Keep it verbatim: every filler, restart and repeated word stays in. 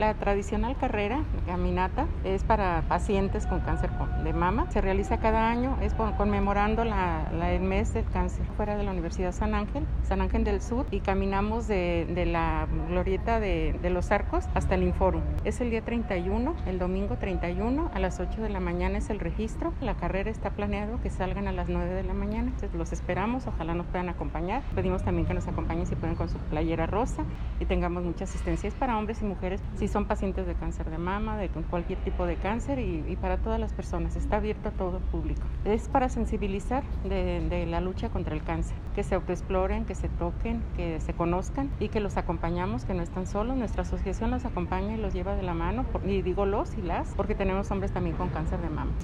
La tradicional carrera, la caminata, es para pacientes con cáncer de mama. Se realiza cada año, es conmemorando la, la, el mes del cáncer. Fuera de la Universidad San Ángel, San Ángel del Sur, y caminamos de, de la glorieta de, de los Arcos hasta el Inforum. Es el día treinta y uno, el domingo treinta y uno, a las ocho de la mañana es el registro. La carrera está planeado que salgan a las nueve de la mañana. Entonces los esperamos, ojalá nos puedan acompañar. Pedimos también que nos acompañen si pueden con su playera rosa y tengamos mucha asistencia. Es para hombres y mujeres, si son pacientes de cáncer de mama, de cualquier tipo de cáncer y, y para todas las personas. Está abierto a todo el público. Es para sensibilizar de, de la lucha contra el cáncer, que se autoexploren, que se toquen, que se conozcan y que los acompañamos, que no están solos. Nuestra asociación los acompaña y los lleva de la mano, por, y digo los y las, porque tenemos hombres también con cáncer de mama.